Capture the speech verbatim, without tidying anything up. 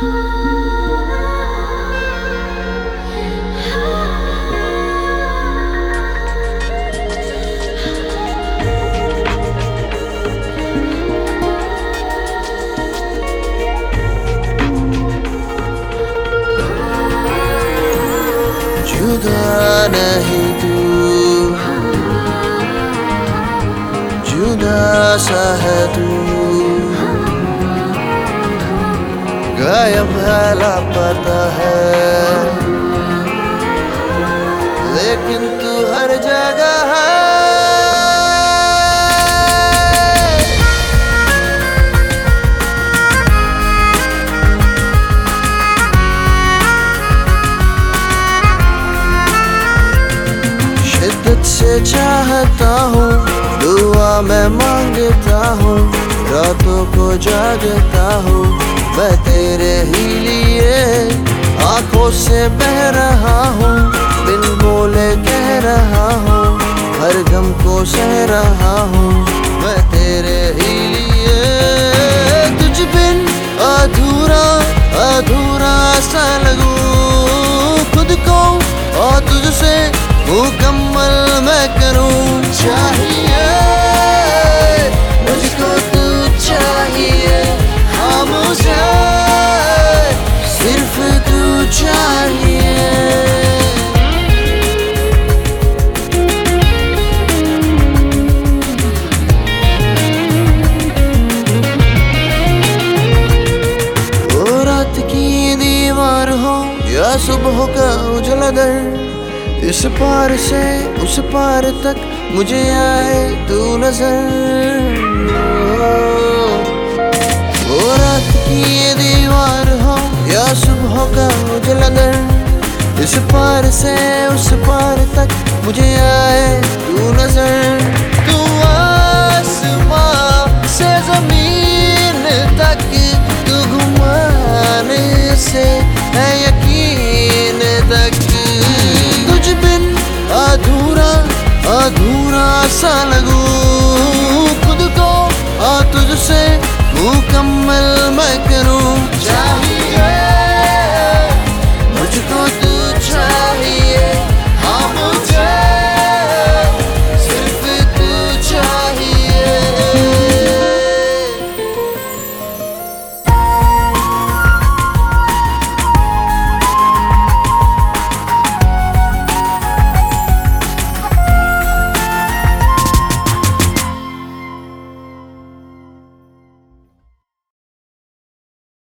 जुदा नहीं तू, जुदा सा है तू, गायब है लापता है, लेकिन तू हर जगह है। शिद्दत से चाहता हूँ, दुआ मैं मांगता हूँ, रातों को जागता हूँ मैं तेरे ही लिए। आंखों से बह रहा हूँ, बिन बोले कह रहा हूँ, हर गम को सह रहा हूँ मैं तेरे ही लिए। तुझ बिन अधूरा अधूरा सा लगूं खुद को, और तुझसे मुकम्मल मैं करूं। चाहिए मुझको तू चाहिए, हाँ मुझे सिर्फ तू चाहिए। वो रात की दीवार हो या सुबह का उजला दर, इस पार से उस पार तक मुझे आए तू नजर। वो रात की ये दीवार हो या सुबह का उजला दर, इस पार से उस पार तक मुझे आए तू नजर। तू आसमां से जमीन तक, तू घुमाने से है यकीन तक। तुझ बिन अधूरा अधूरा सा लगूं खुद को, और तुझसे मुकम्मल मैं करूं। चाहिए